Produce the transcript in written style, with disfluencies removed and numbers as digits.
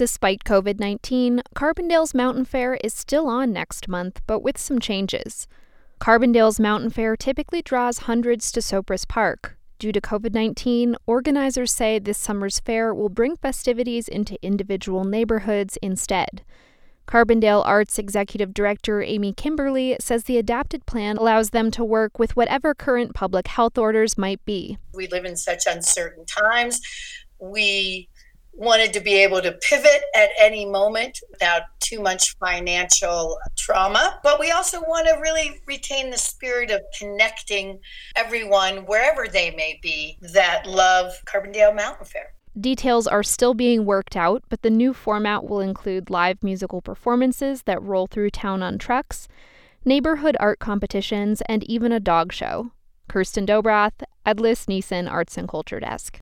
Despite COVID-19, Carbondale's Mountain Fair is still on next month, but with some changes. Carbondale's Mountain Fair typically draws hundreds to Sopris Park. Due to COVID-19, organizers say this summer's fair will bring festivities into individual neighborhoods instead. Carbondale Arts Executive Director Amy Kimberly says the adapted plan allows them to work with whatever current public health orders might be. We live in such uncertain times. We wanted to be able to pivot at any moment without too much financial trauma. But we also want to really retain the spirit of connecting everyone, wherever they may be, that love Carbondale Mountain Fair. Details are still being worked out, but the new format will include live musical performances that roll through town on trucks, neighborhood art competitions, and even a dog show. Kirsten Dobrath, Edlis Neeson, Arts and Culture Desk.